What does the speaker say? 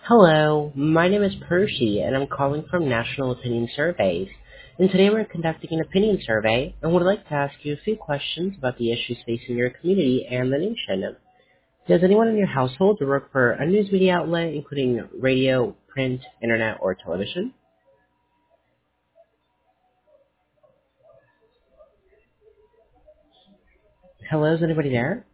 Hello, my name is Percy, and I'm calling from National Opinion Surveys. And today we're conducting an opinion survey and would like to ask you a few questions about the issues facing your community and the nation. Does anyone in your household work for a news media outlet, including radio, print, internet, or television? Hello, is anybody there?